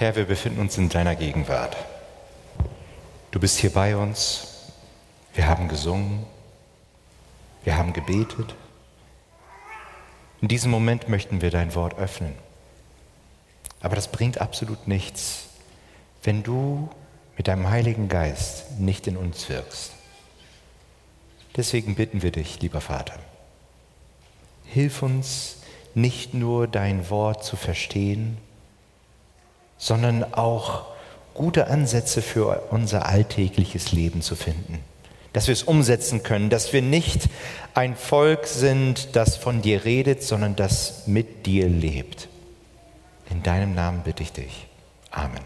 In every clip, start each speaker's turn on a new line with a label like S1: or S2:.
S1: Herr, wir befinden uns in deiner Gegenwart. Du bist hier bei uns. Wir haben gesungen. Wir haben gebetet. In diesem Moment möchten wir dein Wort öffnen. Aber das bringt absolut nichts, wenn du mit deinem Heiligen Geist nicht in uns wirkst. Deswegen bitten wir dich, lieber Vater, hilf uns, nicht nur dein Wort zu verstehen, sondern auch gute Ansätze für unser alltägliches Leben zu finden. Dass wir es umsetzen können, dass wir nicht ein Volk sind, das von dir redet, sondern das mit dir lebt. In deinem Namen bitte ich dich. Amen.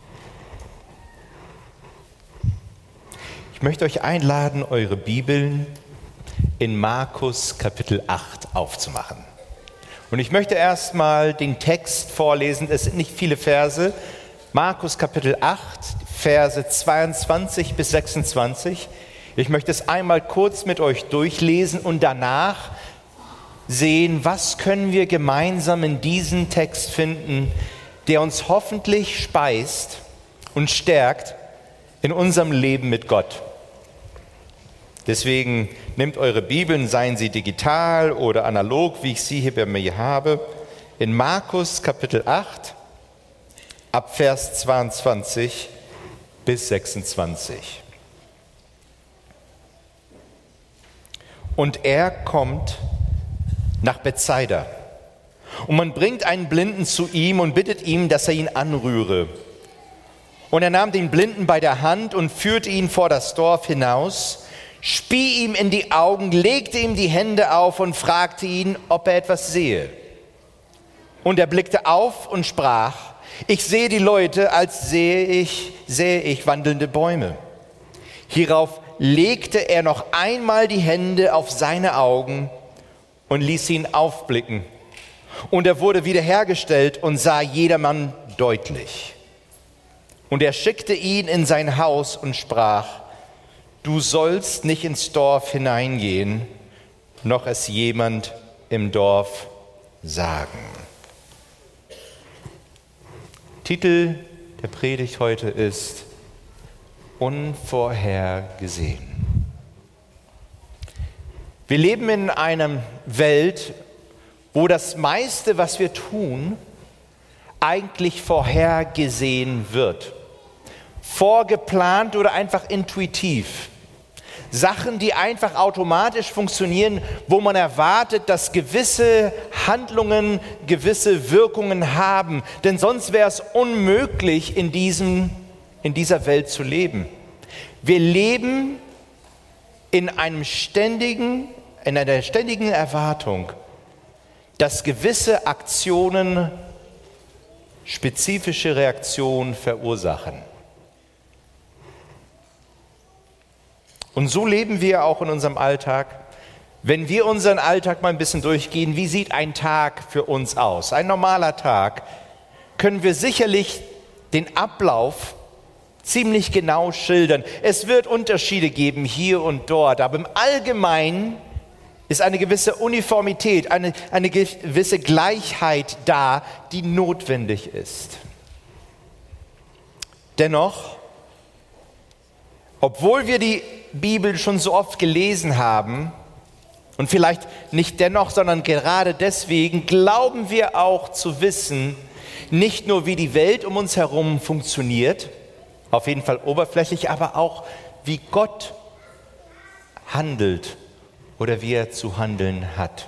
S1: Ich möchte euch einladen, eure Bibeln in Markus Kapitel 8 aufzumachen. Und ich möchte erstmal den Text vorlesen, es sind nicht viele Verse. Markus Kapitel 8, Verse 22 bis 26. Ich möchte es einmal kurz mit euch durchlesen und danach sehen, was können wir gemeinsam in diesem Text finden, der uns hoffentlich speist und stärkt in unserem Leben mit Gott. Deswegen nehmt eure Bibeln, seien sie digital oder analog, wie ich sie hier bei mir habe, in Markus Kapitel 8, ab Vers 22 bis 26. Und er kommt nach Bethsaida. Und man bringt einen Blinden zu ihm und bittet ihn, dass er ihn anrühre. Und er nahm den Blinden bei der Hand und führte ihn vor das Dorf hinaus, spie ihm in die Augen, legte ihm die Hände auf und fragte ihn, ob er etwas sehe. Und er blickte auf und sprach: Ich sehe die Leute, als sähe ich wandelnde Bäume. Hierauf legte er noch einmal die Hände auf seine Augen und ließ ihn aufblicken. Und er wurde wiederhergestellt und sah jedermann deutlich. Und er schickte ihn in sein Haus und sprach: Du sollst nicht ins Dorf hineingehen, noch es jemand im Dorf sagen. Titel der Predigt heute ist Unvorhergesehen. Wir leben in einer Welt, wo das meiste, was wir tun, eigentlich vorhergesehen wird. Vorgeplant oder einfach intuitiv. Sachen, die einfach automatisch funktionieren, wo man erwartet, dass gewisse Handlungen gewisse Wirkungen haben. Denn sonst wäre es unmöglich, in dieser Welt zu leben. Wir leben in einer ständigen Erwartung, dass gewisse Aktionen spezifische Reaktionen verursachen. Und so leben wir auch in unserem Alltag. Wenn wir unseren Alltag mal ein bisschen durchgehen, wie sieht ein Tag für uns aus? Ein normaler Tag, können wir sicherlich den Ablauf ziemlich genau schildern. Es wird Unterschiede geben hier und dort, aber im Allgemeinen ist eine gewisse Uniformität, eine gewisse Gleichheit da, die notwendig ist. Dennoch, obwohl wir die Bibel schon so oft gelesen haben, und vielleicht nicht dennoch, sondern gerade deswegen, glauben wir auch zu wissen, nicht nur wie die Welt um uns herum funktioniert, auf jeden Fall oberflächlich, aber auch wie Gott handelt oder wie er zu handeln hat.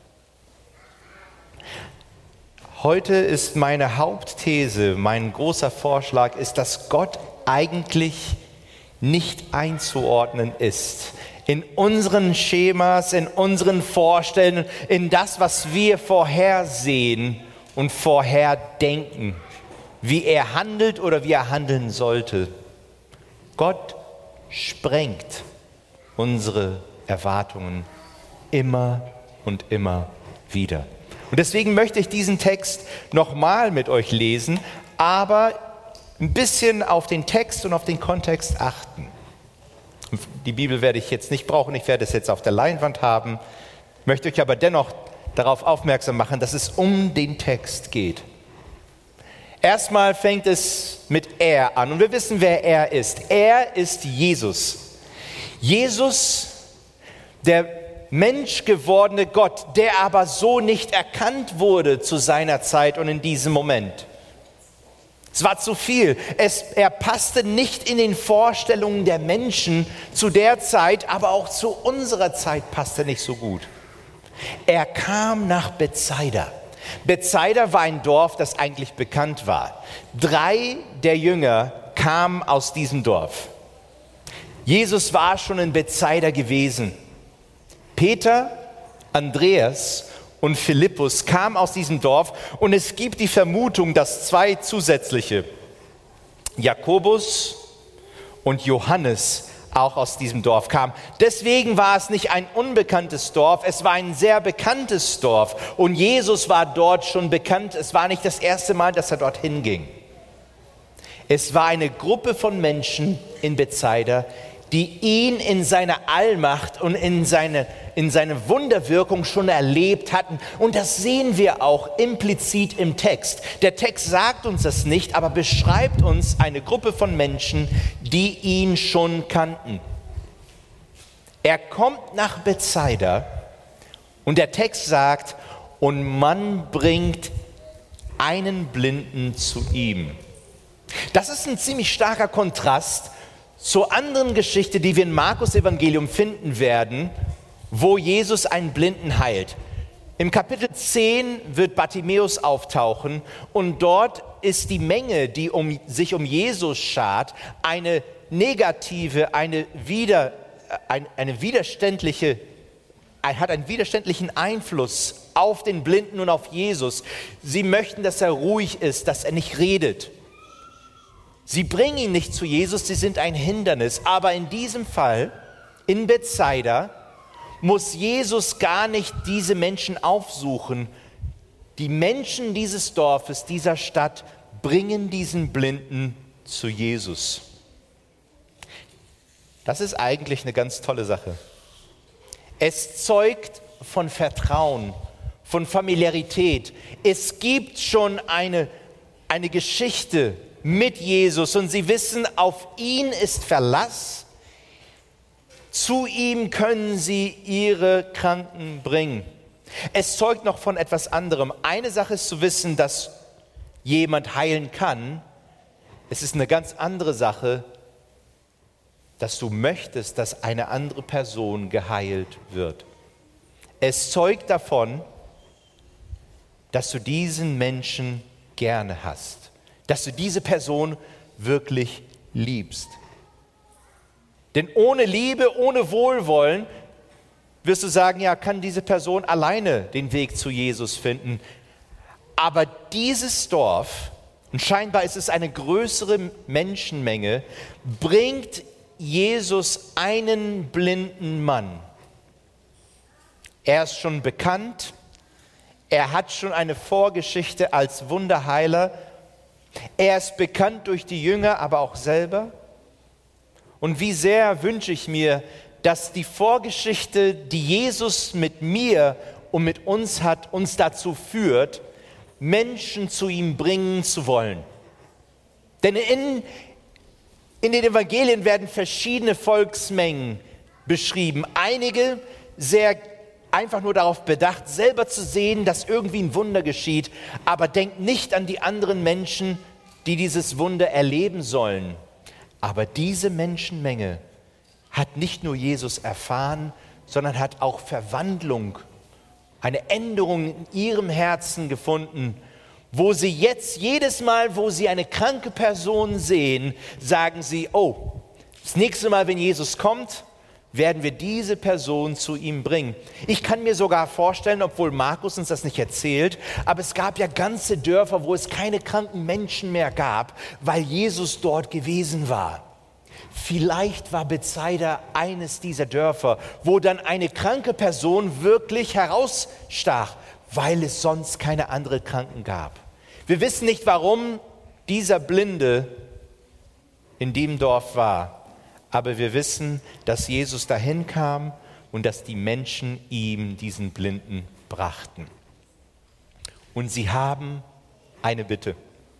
S1: Heute ist meine Hauptthese, mein großer Vorschlag ist, dass Gott eigentlich nicht einzuordnen ist in unseren Schemas, in unseren Vorstellungen, in das, was wir vorhersehen und vorherdenken, wie er handelt oder wie er handeln sollte. Gott sprengt unsere Erwartungen immer und immer wieder. Und deswegen möchte ich diesen Text nochmal mit euch lesen, aber ein bisschen auf den Text und auf den Kontext achten. Die Bibel werde ich jetzt nicht brauchen, ich werde es jetzt auf der Leinwand haben, möchte euch aber dennoch darauf aufmerksam machen, dass es um den Text geht. Erstmal fängt es mit er an und wir wissen, wer er ist. Er ist Jesus. Jesus, der menschgewordene Gott, der aber so nicht erkannt wurde zu seiner Zeit und in diesem Moment. Es war zu viel. Er passte nicht in den Vorstellungen der Menschen zu der Zeit, aber auch zu unserer Zeit passte nicht so gut. Er kam nach Bethsaida. Bethsaida war ein Dorf, das eigentlich bekannt war. 3 der Jünger kamen aus diesem Dorf. Jesus war schon in Bethsaida gewesen. Peter, Andreas und Philippus kamen aus diesem Dorf und es gibt die Vermutung, dass 2 zusätzliche, Jakobus und Johannes, auch aus diesem Dorf kamen. Deswegen war es nicht ein unbekanntes Dorf, es war ein sehr bekanntes Dorf und Jesus war dort schon bekannt. Es war nicht das erste Mal, dass er dorthin ging. Es war eine Gruppe von Menschen in Bethsaida, die ihn in seiner Allmacht und in seine Wunderwirkung schon erlebt hatten. Und das sehen wir auch implizit im Text. Der Text sagt uns das nicht, aber beschreibt uns eine Gruppe von Menschen, die ihn schon kannten. Er kommt nach Bethsaida und der Text sagt, und man bringt einen Blinden zu ihm. Das ist ein ziemlich starker Kontrast zur anderen Geschichte, die wir im Markus-Evangelium finden werden, wo Jesus einen Blinden heilt. Im Kapitel 10 wird Bartimäus auftauchen und dort ist die Menge, die sich um Jesus schart, eine negative, hat einen widerständlichen Einfluss auf den Blinden und auf Jesus. Sie möchten, dass er ruhig ist, dass er nicht redet. Sie bringen ihn nicht zu Jesus, sie sind ein Hindernis. Aber in diesem Fall, in Bethsaida, muss Jesus gar nicht diese Menschen aufsuchen. Die Menschen dieses Dorfes, dieser Stadt, bringen diesen Blinden zu Jesus. Das ist eigentlich eine ganz tolle Sache. Es zeugt von Vertrauen, von Familiarität. Es gibt schon eine Geschichte mit Jesus und sie wissen, auf ihn ist Verlass. Zu ihm können sie ihre Kranken bringen. Es zeugt noch von etwas anderem. Eine Sache ist zu wissen, dass jemand heilen kann. Es ist eine ganz andere Sache, dass du möchtest, dass eine andere Person geheilt wird. Es zeugt davon, dass du diesen Menschen gerne hast. Dass du diese Person wirklich liebst. Denn ohne Liebe, ohne Wohlwollen wirst du sagen, ja, kann diese Person alleine den Weg zu Jesus finden. Aber dieses Dorf, und scheinbar ist es eine größere Menschenmenge, bringt Jesus einen blinden Mann. Er ist schon bekannt, er hat schon eine Vorgeschichte als Wunderheiler. Er ist bekannt durch die Jünger, aber auch selber. Und wie sehr wünsche ich mir, dass die Vorgeschichte, die Jesus mit mir und mit uns hat, uns dazu führt, Menschen zu ihm bringen zu wollen. Denn in den Evangelien werden verschiedene Volksmengen beschrieben. Einige sehr einfach nur darauf bedacht, selber zu sehen, dass irgendwie ein Wunder geschieht, aber denkt nicht an die anderen Menschen, die dieses Wunder erleben sollen. Aber diese Menschenmenge hat nicht nur Jesus erfahren, sondern hat auch Verwandlung, eine Änderung in ihrem Herzen gefunden, wo sie jetzt jedes Mal, wo sie eine kranke Person sehen, sagen sie, oh, das nächste Mal, wenn Jesus kommt, werden wir diese Person zu ihm bringen. Ich kann mir sogar vorstellen, obwohl Markus uns das nicht erzählt, aber es gab ja ganze Dörfer, wo es keine kranken Menschen mehr gab, weil Jesus dort gewesen war. Vielleicht war Bethsaida eines dieser Dörfer, wo dann eine kranke Person wirklich herausstach, weil es sonst keine anderen Kranken gab. Wir wissen nicht, warum dieser Blinde in dem Dorf war. Aber wir wissen, dass Jesus dahin kam und dass die Menschen ihm diesen Blinden brachten. Und sie haben eine Bitte.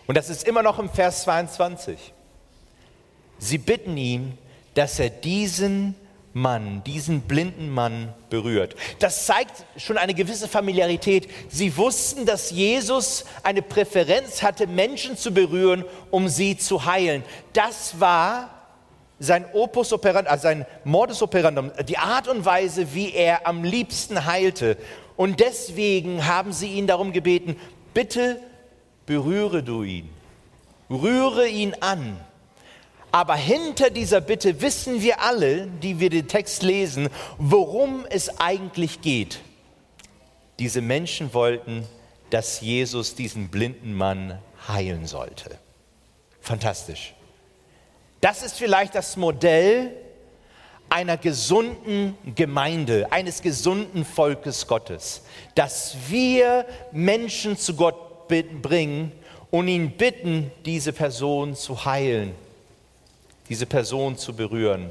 S1: Und das ist immer noch im Vers 22. Sie bitten ihn, dass er diesen blinden Mann berührt. Das zeigt schon eine gewisse Familiarität. Sie wussten, dass Jesus eine Präferenz hatte, Menschen zu berühren, um sie zu heilen. Das war sein Opus operandi, also sein Modus operandum, die Art und Weise, wie er am liebsten heilte. Und deswegen haben sie ihn darum gebeten, bitte berühre du ihn, rühre ihn an. Aber hinter dieser Bitte wissen wir alle, die wir den Text lesen, worum es eigentlich geht. Diese Menschen wollten, dass Jesus diesen blinden Mann heilen sollte. Fantastisch. Das ist vielleicht das Modell einer gesunden Gemeinde, eines gesunden Volkes Gottes, dass wir Menschen zu Gott bringen und ihn bitten, diese Person zu heilen, diese Person zu berühren.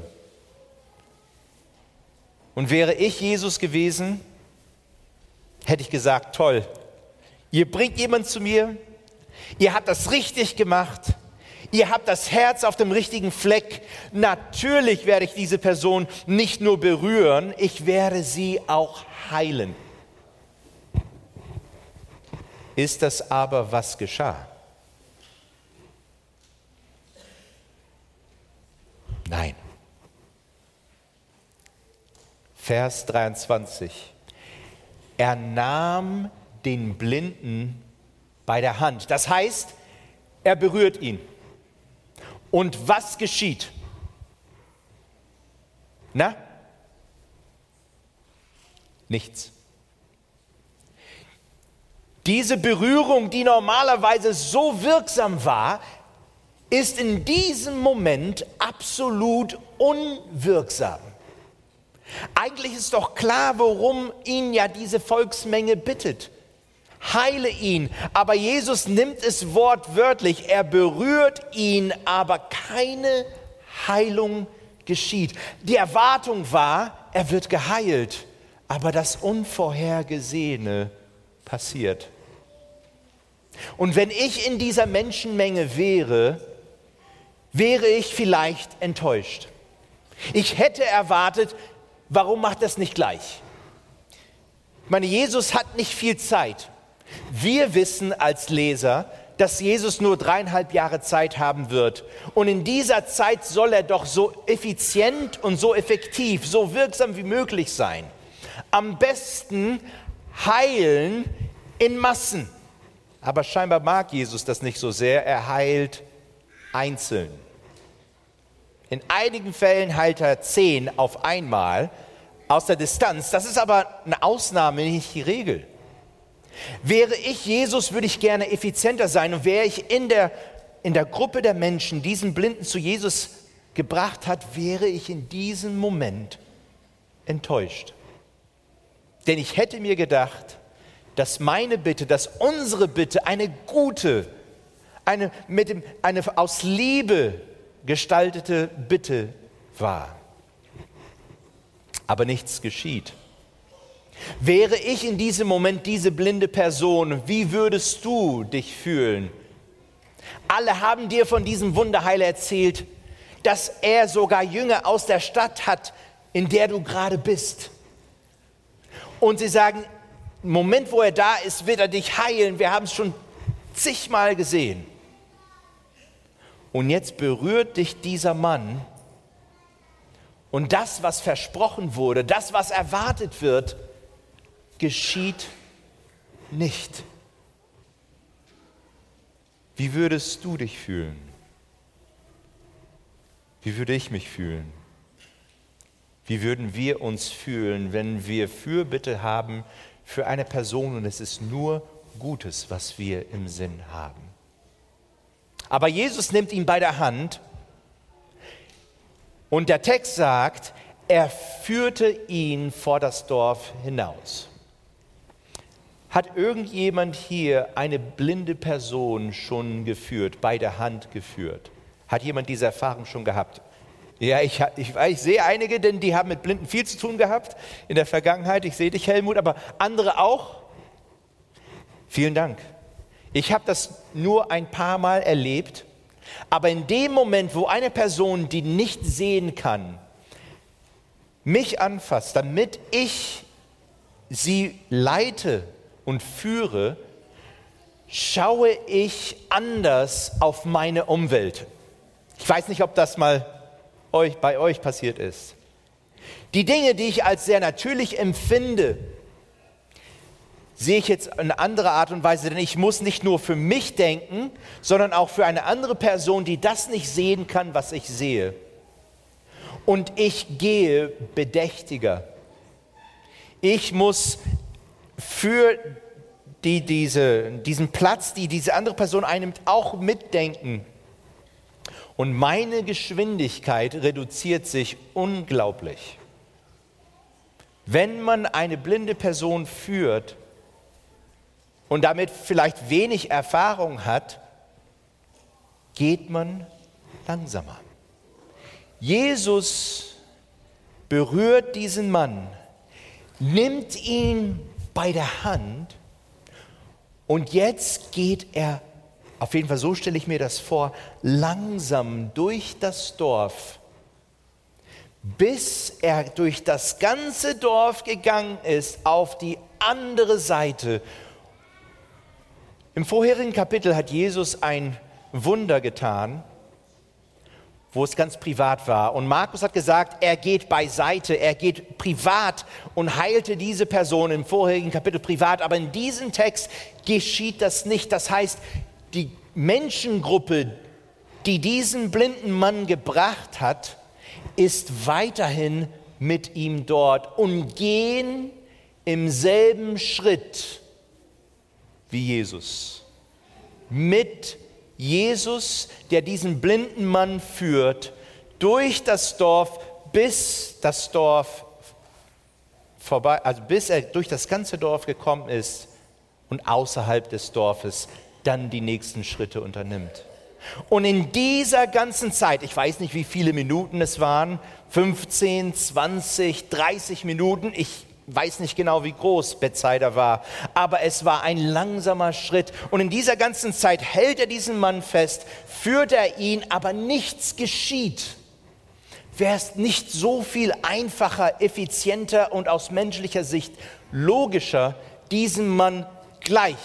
S1: Und wäre ich Jesus gewesen, hätte ich gesagt, toll, ihr bringt jemanden zu mir, ihr habt das richtig gemacht, ihr habt das Herz auf dem richtigen Fleck. Natürlich werde ich diese Person nicht nur berühren, ich werde sie auch heilen. Ist das aber, was geschah? Nein. Vers 23. Er nahm den Blinden bei der Hand. Das heißt, er berührt ihn. Und was geschieht? Na? Nichts. Diese Berührung, die normalerweise so wirksam war, ist in diesem Moment absolut unwirksam. Eigentlich ist doch klar, worum ihn ja diese Volksmenge bittet. Heile ihn, aber Jesus nimmt es wortwörtlich. Er berührt ihn, aber keine Heilung geschieht. Die Erwartung war, er wird geheilt, aber das Unvorhergesehene passiert. Und wenn ich in dieser Menschenmenge wäre ich vielleicht enttäuscht. Ich hätte erwartet, warum macht das nicht gleich? Ich meine, Jesus hat nicht viel Zeit. Wir wissen als Leser, dass Jesus nur 3,5 Jahre Zeit haben wird. Und in dieser Zeit soll er doch so effizient und so effektiv, so wirksam wie möglich sein. Am besten heilen in Massen. Aber scheinbar mag Jesus das nicht so sehr. Er heilt einzeln. In einigen Fällen heilt er 10 auf einmal aus der Distanz. Das ist aber eine Ausnahme, nicht die Regel. Wäre ich Jesus, würde ich gerne effizienter sein. Und wäre ich in der Gruppe der Menschen diesen Blinden zu Jesus gebracht hat, wäre ich in diesem Moment enttäuscht. Denn ich hätte mir gedacht, dass meine Bitte, dass unsere Bitte eine gute, eine aus Liebe gestaltete Bitte war. Aber nichts geschieht. Wäre ich in diesem Moment diese blinde Person, wie würdest du dich fühlen? Alle haben dir von diesem Wunderheiler erzählt, dass er sogar Jünger aus der Stadt hat, in der du gerade bist. Und sie sagen, im Moment, wo er da ist, wird er dich heilen. Wir haben es schon zigmal gesehen. Und jetzt berührt dich dieser Mann. Und das, was versprochen wurde, das, was erwartet wird, geschieht nicht. Wie würdest du dich fühlen? Wie würde ich mich fühlen? Wie würden wir uns fühlen, wenn wir Fürbitte haben für eine Person und es ist nur Gutes, was wir im Sinn haben? Aber Jesus nimmt ihn bei der Hand und der Text sagt, er führte ihn vor das Dorf hinaus. Hat irgendjemand hier eine blinde Person schon geführt, bei der Hand geführt? Hat jemand diese Erfahrung schon gehabt? Ja, ich sehe einige, denn die haben mit Blinden viel zu tun gehabt in der Vergangenheit. Ich sehe dich, Helmut, aber andere auch. Vielen Dank. Ich habe das nur ein paar Mal erlebt, aber in dem Moment, wo eine Person, die nicht sehen kann, mich anfasst, damit ich sie leite und führe, schaue ich anders auf meine Umwelt. Ich weiß nicht, ob das mal bei euch passiert ist. Die Dinge, die ich als sehr natürlich empfinde, sehe ich jetzt in anderer Art und Weise, denn ich muss nicht nur für mich denken, sondern auch für eine andere Person, die das nicht sehen kann, was ich sehe. Und ich gehe bedächtiger. Ich muss für diesen Platz, die diese andere Person einnimmt, auch mitdenken. Und meine Geschwindigkeit reduziert sich unglaublich. Wenn man eine blinde Person führt und damit vielleicht wenig Erfahrung hat, geht man langsamer. Jesus berührt diesen Mann, nimmt ihn bei der Hand und jetzt geht er, auf jeden Fall so stelle ich mir das vor, langsam durch das Dorf, bis er durch das ganze Dorf gegangen ist, auf die andere Seite. Im vorherigen Kapitel hat Jesus ein Wunder getan, wo es ganz privat war. Und Markus hat gesagt, er geht beiseite, er geht privat und heilte diese Person im vorherigen Kapitel privat. Aber in diesem Text geschieht das nicht. Das heißt, die Menschengruppe, die diesen blinden Mann gebracht hat, ist weiterhin mit ihm dort und gehen im selben Schritt wie Jesus. Mit Jesus, der diesen blinden Mann führt, durch das Dorf, bis das Dorf vorbei, also bis er durch das ganze Dorf gekommen ist und außerhalb des Dorfes dann die nächsten Schritte unternimmt. Und in dieser ganzen Zeit, ich weiß nicht, wie viele Minuten es waren, 15, 20, 30 Minuten, ich weiß nicht genau, wie groß Bethsaida war, aber es war ein langsamer Schritt. Und in dieser ganzen Zeit hält er diesen Mann fest, führt er ihn, aber nichts geschieht. Wäre es nicht so viel einfacher, effizienter und aus menschlicher Sicht logischer, diesen Mann gleich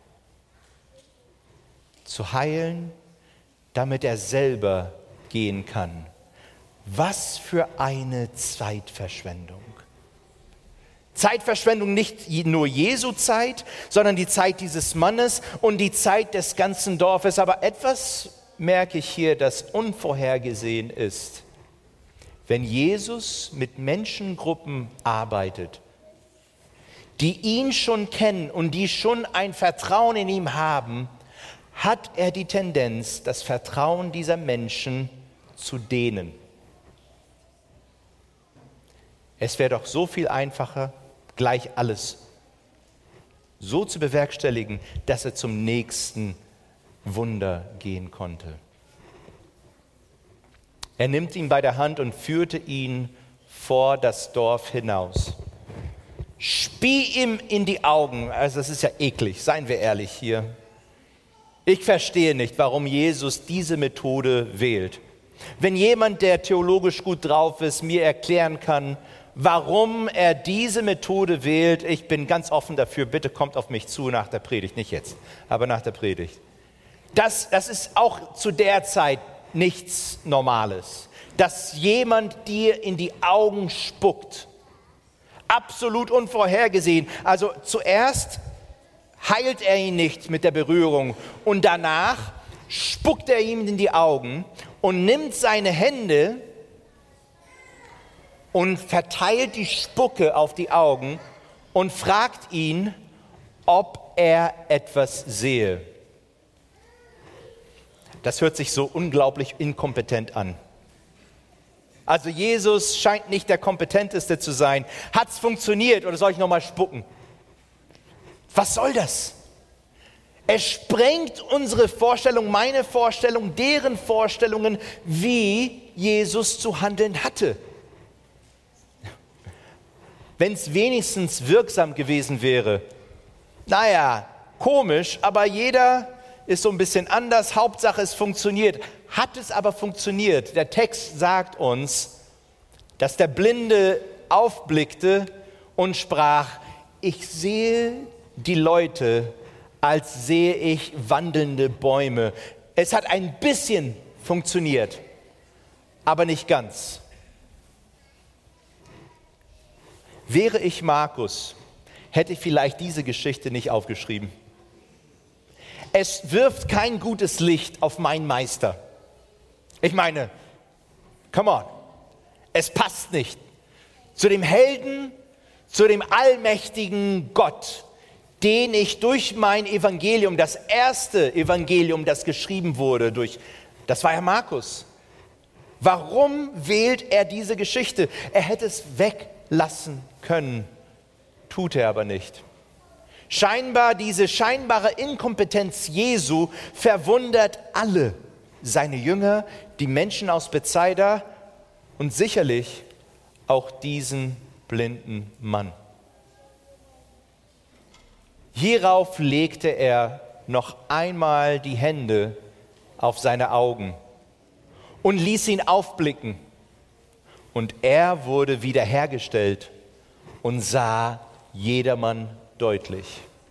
S1: zu heilen, damit er selber gehen kann? Was für eine Zeitverschwendung. Zeitverschwendung, nicht nur Jesu Zeit, sondern die Zeit dieses Mannes und die Zeit des ganzen Dorfes. Aber etwas merke ich hier, das unvorhergesehen ist. Wenn Jesus mit Menschengruppen arbeitet, die ihn schon kennen und die schon ein Vertrauen in ihm haben, hat er die Tendenz, das Vertrauen dieser Menschen zu dehnen. Es wäre doch so viel einfacher, gleich alles so zu bewerkstelligen, dass er zum nächsten Wunder gehen konnte. Er nimmt ihn bei der Hand und führte ihn vor das Dorf hinaus. Spie ihm in die Augen, also das ist ja eklig, seien wir ehrlich hier. Ich verstehe nicht, warum Jesus diese Methode wählt. Wenn jemand, der theologisch gut drauf ist, mir erklären kann, warum er diese Methode wählt, ich bin ganz offen dafür, bitte kommt auf mich zu nach der Predigt, nicht jetzt, aber nach der Predigt. Das ist auch zu der Zeit nichts Normales, dass jemand dir in die Augen spuckt. Absolut unvorhergesehen. Also zuerst heilt er ihn nicht mit der Berührung und danach spuckt er ihm in die Augen und nimmt seine Hände und verteilt die Spucke auf die Augen und fragt ihn, ob er etwas sehe. Das hört sich so unglaublich inkompetent an. Also Jesus scheint nicht der Kompetenteste zu sein. Hat es funktioniert oder soll ich nochmal spucken? Was soll das? Es sprengt unsere Vorstellung, meine Vorstellung, deren Vorstellungen, wie Jesus zu handeln hatte. Wenn es wenigstens wirksam gewesen wäre, naja, Komisch, aber jeder ist so ein bisschen anders. Hauptsache, es funktioniert. Hat es aber funktioniert? Der Text sagt uns, dass der Blinde aufblickte und sprach, ich sehe die Leute, als sehe ich wandelnde Bäume. Es hat ein bisschen funktioniert, aber nicht ganz. Wäre ich Markus, hätte ich vielleicht diese Geschichte nicht aufgeschrieben. Es wirft kein gutes Licht auf meinen Meister. Ich meine, come on, es passt nicht zu dem Helden, zu dem allmächtigen Gott, den ich durch mein Evangelium, das erste Evangelium, das geschrieben wurde, das war ja Markus. Warum wählt er diese Geschichte? Er hätte es weglassen können, tut er aber nicht. Diese scheinbare Inkompetenz Jesu verwundert alle seine Jünger, die Menschen aus Bethsaida und sicherlich auch diesen blinden Mann. Hierauf legte er noch einmal die Hände auf seine Augen und ließ ihn aufblicken. Und er wurde wiederhergestellt und sah jedermann deutlich.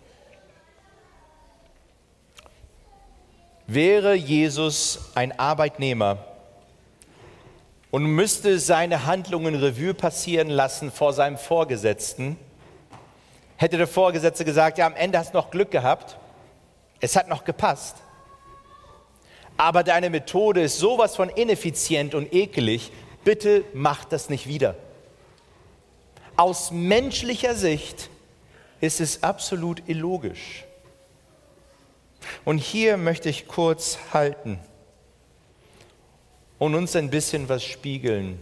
S1: Wäre Jesus ein Arbeitnehmer und müsste seine Handlungen Revue passieren lassen vor seinem Vorgesetzten, hätte der Vorgesetzte gesagt, ja, am Ende hast du noch Glück gehabt, es hat noch gepasst, aber deine Methode ist sowas von ineffizient und ekelig, bitte mach das nicht wieder. Aus menschlicher Sicht ist es absolut illogisch. Und hier möchte ich kurz halten und uns ein bisschen was spiegeln.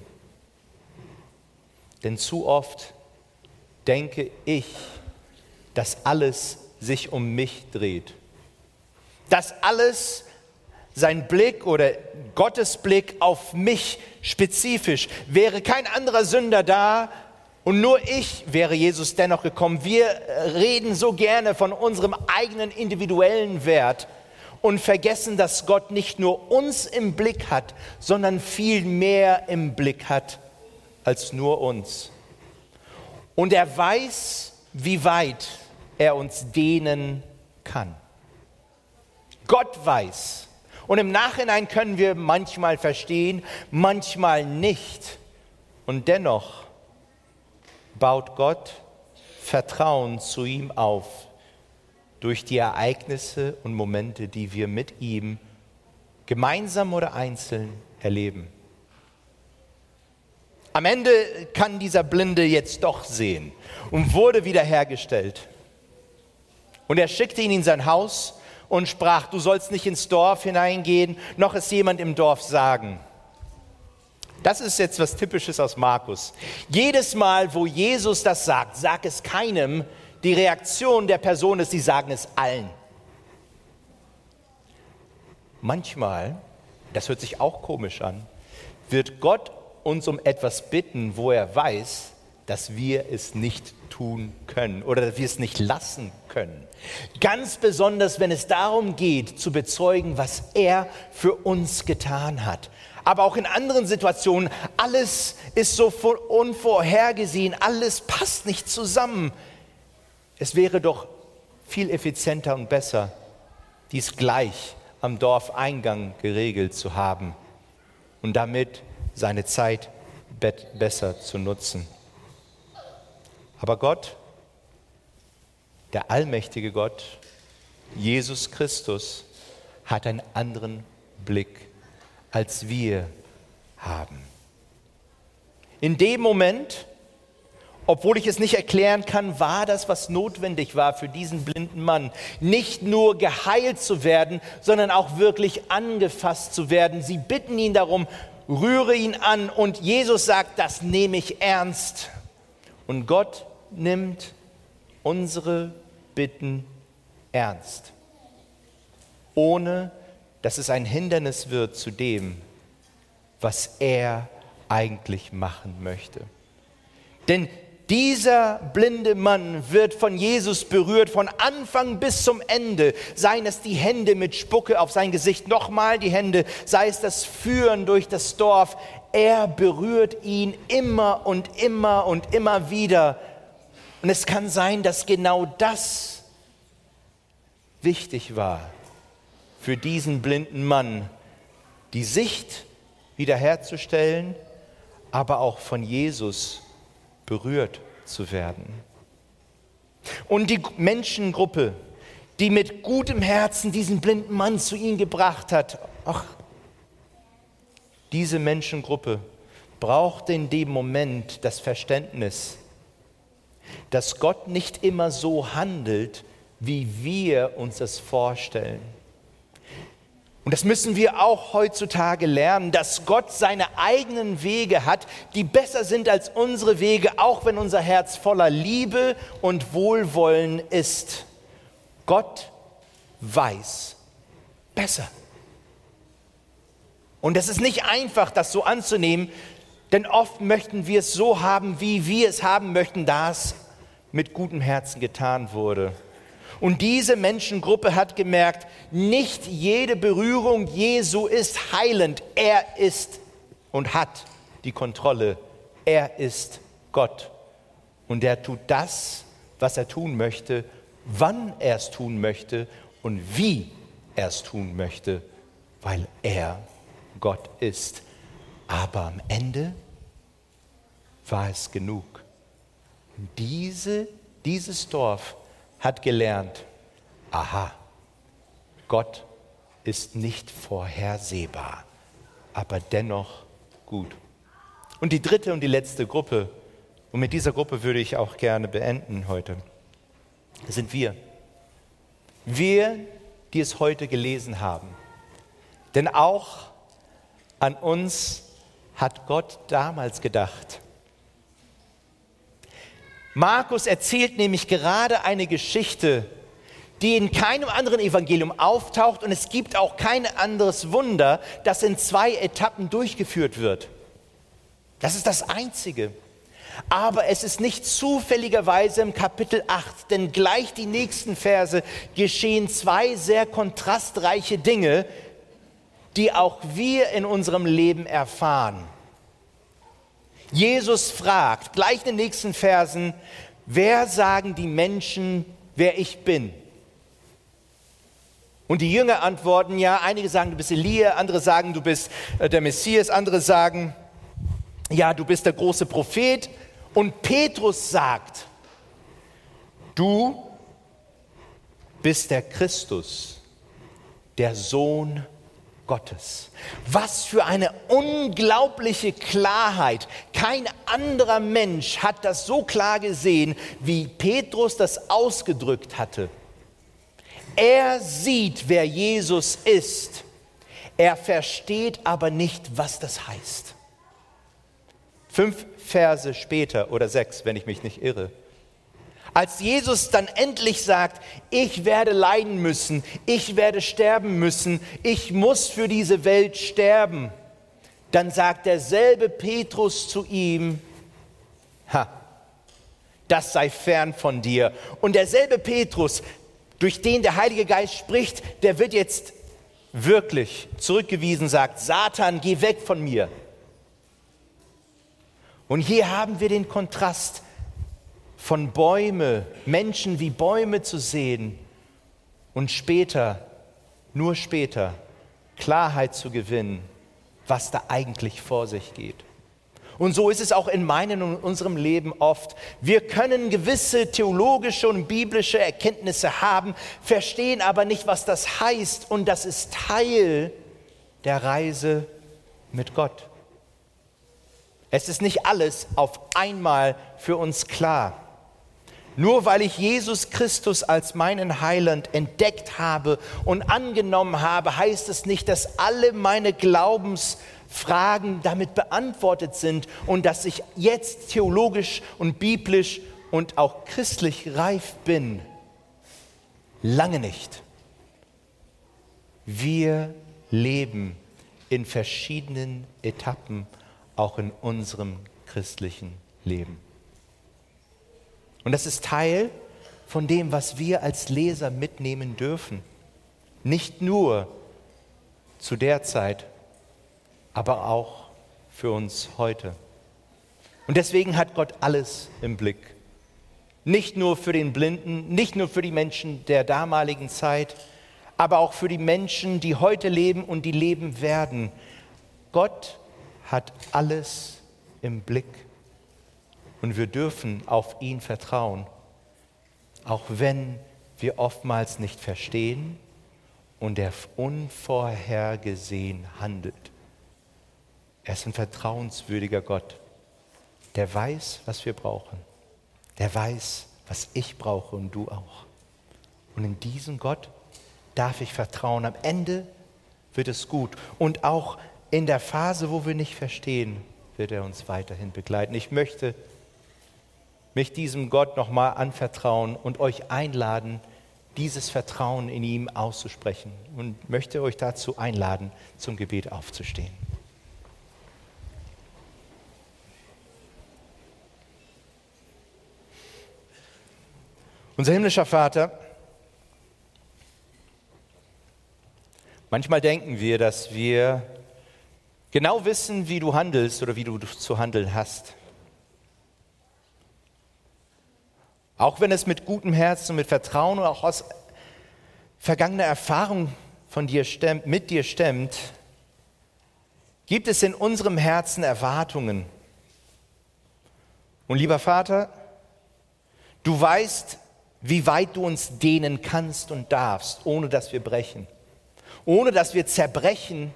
S1: Denn zu oft denke ich, dass alles sich um mich dreht. Dass alles sein Blick oder Gottes Blick auf mich spezifisch, wäre kein anderer Sünder da und nur ich wäre Jesus dennoch gekommen. Wir reden so gerne von unserem eigenen individuellen Wert und vergessen, dass Gott nicht nur uns im Blick hat, sondern viel mehr im Blick hat als nur uns. Und er weiß, wie weit er uns dehnen kann. Gott weiß. Und im Nachhinein können wir manchmal verstehen, manchmal nicht. Und dennoch baut Gott Vertrauen zu ihm auf durch die Ereignisse und Momente, die wir mit ihm gemeinsam oder einzeln erleben. Am Ende kann dieser Blinde jetzt doch sehen und wurde wiederhergestellt. Und er schickte ihn in sein Haus und sprach, du sollst nicht ins Dorf hineingehen, noch es jemand im Dorf sagen. Das ist jetzt was Typisches aus Markus. Jedes Mal, wo Jesus das sagt, sag es keinem. Die Reaktion der Person ist, sie sagen es allen. Manchmal, das hört sich auch komisch an, wird Gott uns um etwas bitten, wo er weiß, dass wir es nicht tun können oder dass wir es nicht lassen können. Ganz besonders, wenn es darum geht, zu bezeugen, was er für uns getan hat. Aber auch in anderen Situationen, alles ist so unvorhergesehen, alles passt nicht zusammen. Es wäre doch viel effizienter und besser, dies gleich am Dorfeingang geregelt zu haben und damit seine Zeit besser zu nutzen. Aber Gott, der allmächtige Gott, Jesus Christus, hat einen anderen Blick, als wir haben. In dem Moment, obwohl ich es nicht erklären kann, war das, was notwendig war für diesen blinden Mann. Nicht nur geheilt zu werden, sondern auch wirklich angefasst zu werden. Sie bitten ihn darum, rühre ihn an. Und Jesus sagt, das nehme ich ernst. Und Gott nimmt unsere Bitten ernst, ohne dass es ein Hindernis wird zu dem, was er eigentlich machen möchte. Denn Dieser blinde Mann wird von Jesus berührt, von Anfang bis zum Ende. Seien es die Hände mit Spucke auf sein Gesicht, nochmal die Hände, sei es das Führen durch das Dorf. Er berührt ihn immer und immer und immer wieder. Und es kann sein, dass genau das wichtig war für diesen blinden Mann, die Sicht wiederherzustellen, aber auch von Jesus berührt zu werden. Und die Menschengruppe, die mit gutem Herzen diesen blinden Mann zu ihm gebracht hat, diese Menschengruppe braucht in dem Moment das Verständnis, dass Gott nicht immer so handelt, wie wir uns das vorstellen. Und das müssen wir auch heutzutage lernen, dass Gott seine eigenen Wege hat, die besser sind als unsere Wege, auch wenn unser Herz voller Liebe und Wohlwollen ist. Gott weiß besser. Und es ist nicht einfach, das so anzunehmen, denn oft möchten wir es so haben, wie wir es haben möchten, da es mit gutem Herzen getan wurde. Und diese Menschengruppe hat gemerkt, nicht jede Berührung Jesu ist heilend. Er ist und hat die Kontrolle. Er ist Gott. Und er tut das, was er tun möchte, wann er es tun möchte und wie er es tun möchte, weil er Gott ist. Aber am Ende war es genug. Dieses Dorf hat gelernt, aha, Gott ist nicht vorhersehbar, aber dennoch gut. Und die dritte und die letzte Gruppe, und mit dieser Gruppe würde ich auch gerne beenden heute, sind wir. Wir, die es heute gelesen haben. Denn auch an uns hat Gott damals gedacht. Markus erzählt nämlich gerade eine Geschichte, die in keinem anderen Evangelium auftaucht, und es gibt auch kein anderes Wunder, das in 2 Etappen durchgeführt wird. Das ist das Einzige. Aber es ist nicht zufälligerweise im Kapitel 8, denn gleich die nächsten Verse geschehen 2 sehr kontrastreiche Dinge, die auch wir in unserem Leben erfahren. Jesus fragt, gleich in den nächsten Versen, wer sagen die Menschen, wer ich bin? Und die Jünger antworten, ja, einige sagen, du bist Elia, andere sagen, du bist der Messias, andere sagen, ja, du bist der große Prophet. Und Petrus sagt, du bist der Christus, der Sohn Gottes. Was für eine unglaubliche Klarheit. Kein anderer Mensch hat das so klar gesehen, wie Petrus das ausgedrückt hatte. Er sieht, wer Jesus ist. Er versteht aber nicht, was das heißt. 5 Verse später oder 6, wenn ich mich nicht irre. Als Jesus dann endlich sagt, ich werde leiden müssen, ich werde sterben müssen, ich muss für diese Welt sterben, dann sagt derselbe Petrus zu ihm, das sei fern von dir. Und derselbe Petrus, durch den der Heilige Geist spricht, der wird jetzt wirklich zurückgewiesen, sagt, Satan, geh weg von mir. Und hier haben wir den Kontrast von Menschen wie Bäume zu sehen und später, nur später, Klarheit zu gewinnen, was da eigentlich vor sich geht. Und so ist es auch in meinem und unserem Leben oft. Wir können gewisse theologische und biblische Erkenntnisse haben, verstehen aber nicht, was das heißt. Und das ist Teil der Reise mit Gott. Es ist nicht alles auf einmal für uns klar. Nur weil ich Jesus Christus als meinen Heiland entdeckt habe und angenommen habe, heißt es nicht, dass alle meine Glaubensfragen damit beantwortet sind und dass ich jetzt theologisch und biblisch und auch christlich reif bin. Lange nicht. Wir leben in verschiedenen Etappen, auch in unserem christlichen Leben. Und das ist Teil von dem, was wir als Leser mitnehmen dürfen. Nicht nur zu der Zeit, aber auch für uns heute. Und deswegen hat Gott alles im Blick. Nicht nur für den Blinden, nicht nur für die Menschen der damaligen Zeit, aber auch für die Menschen, die heute leben und die leben werden. Gott hat alles im Blick und wir dürfen auf ihn vertrauen, auch wenn wir oftmals nicht verstehen und er unvorhergesehen handelt. Er ist ein vertrauenswürdiger Gott, der weiß, was wir brauchen. Der weiß, was ich brauche und du auch. Und in diesen Gott darf ich vertrauen. Am Ende wird es gut. Und auch in der Phase, wo wir nicht verstehen, wird er uns weiterhin begleiten. Ich möchte mich diesem Gott nochmal anvertrauen und euch einladen, dieses Vertrauen in ihm auszusprechen. Und möchte euch dazu einladen, zum Gebet aufzustehen. Unser himmlischer Vater, manchmal denken wir, dass wir genau wissen, wie du handelst oder wie du zu handeln hast. Auch wenn es mit gutem Herzen und mit Vertrauen und auch aus vergangener Erfahrung mit dir stemmt, gibt es in unserem Herzen Erwartungen. Und lieber Vater, du weißt, wie weit du uns dehnen kannst und darfst, ohne dass wir brechen, ohne dass wir zerbrechen,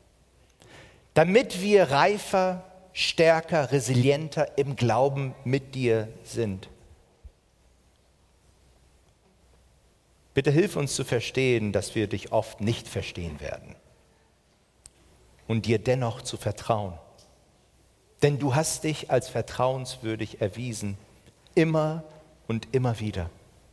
S1: damit wir reifer, stärker, resilienter im Glauben mit dir sind. Bitte hilf uns zu verstehen, dass wir dich oft nicht verstehen werden und dir dennoch zu vertrauen. Denn du hast dich als vertrauenswürdig erwiesen, immer und immer wieder.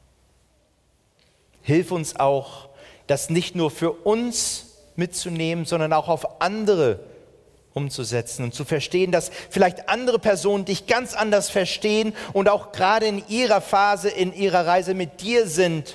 S1: Hilf uns auch, das nicht nur für uns mitzunehmen, sondern auch auf andere umzusetzen und zu verstehen, dass vielleicht andere Personen dich ganz anders verstehen und auch gerade in ihrer Phase, in ihrer Reise mit dir sind.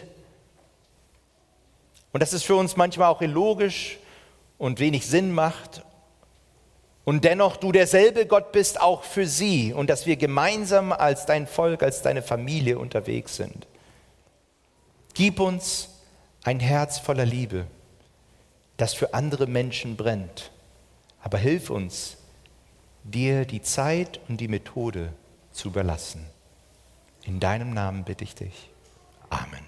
S1: Und dass es für uns manchmal auch illogisch und wenig Sinn macht und dennoch du derselbe Gott bist auch für sie und dass wir gemeinsam als dein Volk, als deine Familie unterwegs sind. Gib uns ein Herz voller Liebe, das für andere Menschen brennt. Aber hilf uns, dir die Zeit und die Methode zu überlassen. In deinem Namen bitte ich dich. Amen.